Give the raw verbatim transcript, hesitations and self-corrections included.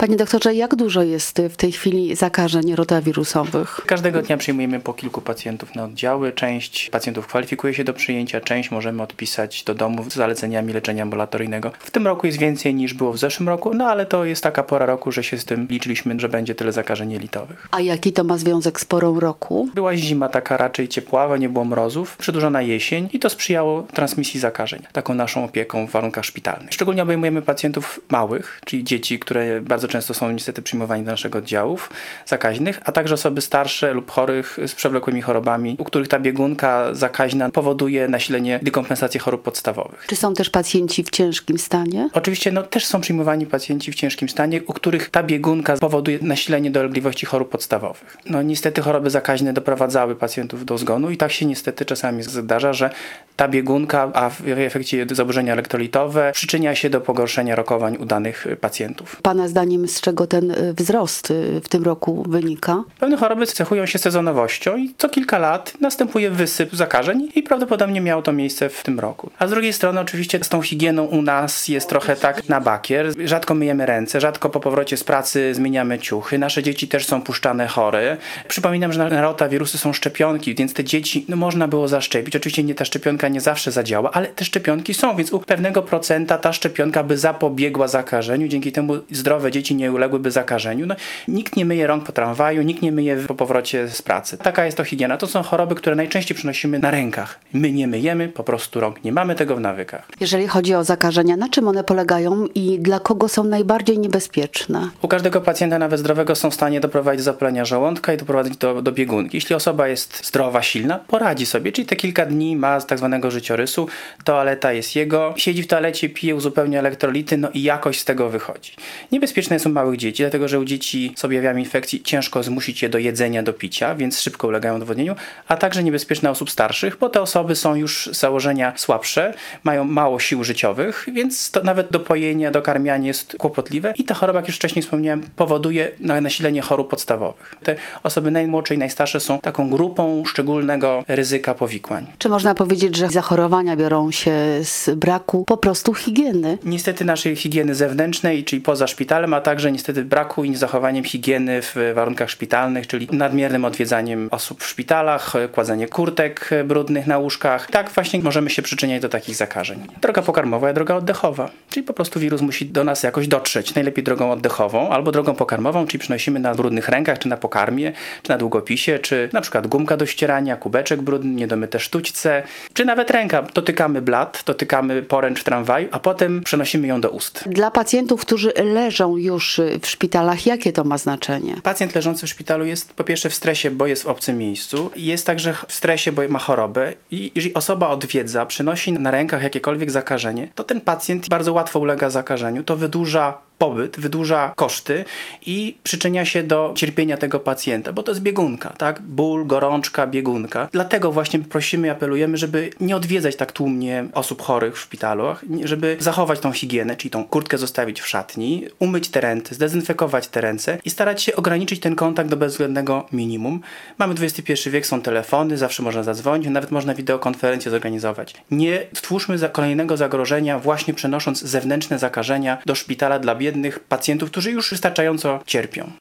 Panie doktorze, jak dużo jest w tej chwili zakażeń rotawirusowych? Każdego dnia przyjmujemy po kilku pacjentów na oddziały. Część pacjentów kwalifikuje się do przyjęcia, część możemy odpisać do domu z zaleceniami leczenia ambulatoryjnego. W tym roku jest więcej niż było w zeszłym roku, no ale to jest taka pora roku, że się z tym liczyliśmy, że będzie tyle zakażeń jelitowych. A jaki to ma związek z porą roku? Była zima taka raczej ciepława, nie było mrozów, przedłużona jesień i to sprzyjało transmisji zakażeń, taką naszą opieką w warunkach szpitalnych. Szczególnie obejmujemy pacjentów małych, czyli dzieci, które bardzo często są niestety przyjmowani do naszych oddziałów zakaźnych, a także osoby starsze lub chorych z przewlekłymi chorobami, u których ta biegunka zakaźna powoduje nasilenie dekompensacji chorób podstawowych. Czy są też pacjenci w ciężkim stanie? Oczywiście no, też są przyjmowani pacjenci w ciężkim stanie, u których ta biegunka powoduje nasilenie dolegliwości chorób podstawowych. No niestety choroby zakaźne doprowadzały pacjentów do zgonu i tak się niestety czasami zdarza, że ta biegunka, a w efekcie zaburzenia elektrolitowe przyczynia się do pogorszenia rokowań u danych pacjentów. Pana zdaniem z czego ten wzrost w tym roku wynika? Pewne choroby cechują się sezonowością i co kilka lat następuje wysyp zakażeń i prawdopodobnie miało to miejsce w tym roku. A z drugiej strony oczywiście z tą higieną u nas jest trochę tak na bakier. Rzadko myjemy ręce, rzadko po powrocie z pracy zmieniamy ciuchy. Nasze dzieci też są puszczane chore. Przypominam, że na rotawirusy są szczepionki, więc te dzieci no, można było zaszczepić. Oczywiście nie ta szczepionka nie zawsze zadziała, ale te szczepionki są, więc u pewnego procenta ta szczepionka by zapobiegła zakażeniu. Dzięki temu zdrowe dzieci nie uległyby zakażeniu. No, nikt nie myje rąk po tramwaju, nikt nie myje po powrocie z pracy. Taka jest to higiena. To są choroby, które najczęściej przynosimy na rękach. My nie myjemy po prostu rąk. Nie mamy tego w nawykach. Jeżeli chodzi o zakażenia, na czym one polegają i dla kogo są najbardziej niebezpieczne? U każdego pacjenta nawet zdrowego są w stanie doprowadzić do zapalenia żołądka i doprowadzić do, do biegunki. Jeśli osoba jest zdrowa, silna, poradzi sobie, czyli te kilka dni ma z tak zwanego życiorysu, toaleta jest jego, siedzi w toalecie, pije, uzupełnia elektrolity, no i jakoś z tego wychodzi. Niebezpieczne są u małych dzieci, dlatego że u dzieci z objawami infekcji ciężko zmusić je do jedzenia, do picia, więc szybko ulegają odwodnieniu, a także niebezpieczne osób starszych, bo te osoby są już z założenia słabsze, mają mało sił życiowych, więc to nawet dopojenie, dokarmianie jest kłopotliwe i ta choroba, jak już wcześniej wspomniałem, powoduje nasilenie chorób podstawowych. Te osoby najmłodsze i najstarsze są taką grupą szczególnego ryzyka powikłań. Czy można powiedzieć, że zachorowania biorą się z braku po prostu higieny? Niestety naszej higieny zewnętrznej, czyli poza szpitalem, a także niestety braku i zachowaniem higieny w warunkach szpitalnych, czyli nadmiernym odwiedzaniem osób w szpitalach, kładzenie kurtek brudnych na łóżkach. Tak właśnie możemy się przyczyniać do takich zakażeń. Droga pokarmowa i droga oddechowa, czyli po prostu wirus musi do nas jakoś dotrzeć. Najlepiej drogą oddechową albo drogą pokarmową, czyli przynosimy na brudnych rękach, czy na pokarmie, czy na długopisie, czy na przykład gumka do ścierania, kubeczek brudny, niedomyte sztućce, czy nawet ręka. Dotykamy blat, dotykamy poręcz w tramwaju, a potem przenosimy ją do ust. Dla pacjentów, którzy leżą już w szpitalach, jakie to ma znaczenie? Pacjent leżący w szpitalu jest po pierwsze w stresie, bo jest w obcym miejscu, jest także w stresie, bo ma chorobę i jeżeli osoba odwiedza, przynosi na rękach jakiekolwiek zakażenie, to ten pacjent bardzo łatwo ulega zakażeniu, to wydłuża pobyt, wydłuża koszty i przyczynia się do cierpienia tego pacjenta, bo to jest biegunka, tak? Ból, gorączka, biegunka. Dlatego właśnie prosimy i apelujemy, żeby nie odwiedzać tak tłumnie osób chorych w szpitalach, żeby zachować tą higienę, czyli tą kurtkę zostawić w szatni, umyć te ręce, zdezynfekować te ręce i starać się ograniczyć ten kontakt do bezwzględnego minimum. Mamy dwudziesty pierwszy wiek, są telefony, zawsze można zadzwonić, nawet można wideokonferencję zorganizować. Nie stwórzmy za kolejnego zagrożenia właśnie przenosząc zewnętrzne zakażenia do szpitala dla biednych pacjentów, którzy już wystarczająco cierpią.